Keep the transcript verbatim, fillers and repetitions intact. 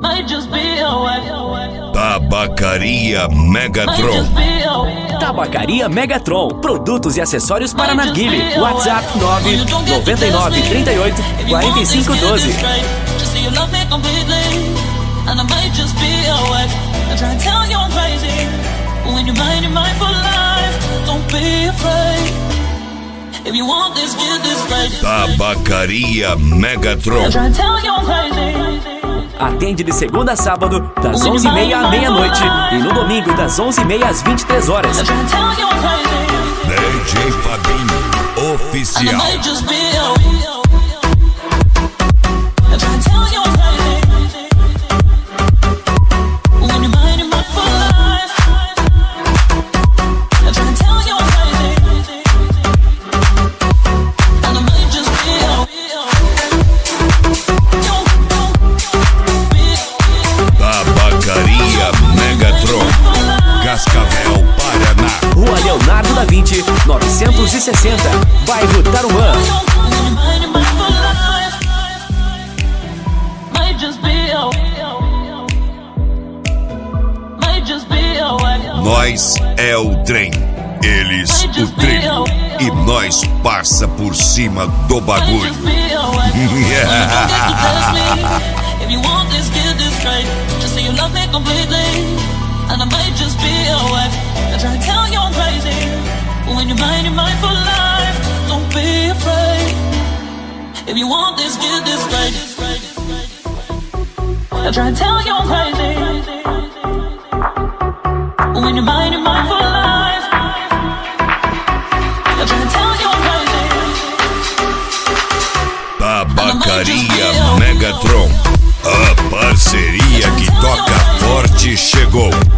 Tabacaria Megatron. Tabacaria Megatron. Produtos e acessórios para narguilé. WhatsApp nove nove nove três oito quatro cinco um dois. Tabacaria Megatron. Atende de segunda a sábado, das onze e meia à meia-noite. E no domingo, das onze e meia às vinte e três horas. D J Fabinho Oficial. Cascavel, Paraná. Rua Leonardo da Vinci, novecentos e sessenta, bairro Tarumã. Nós é o trem, eles o trilho, e nós passa por cima do bagulho. And I might just be your wife. I try to tell you I'm crazy, but when you're mine, you're mine for life. Don't be afraid. If you want this, get this right. I try to tell you I'm crazy, but when you're mine, you're mine for life. I try to tell you I'm crazy. Tabacaria Megatron. A parceria que toca forte chegou.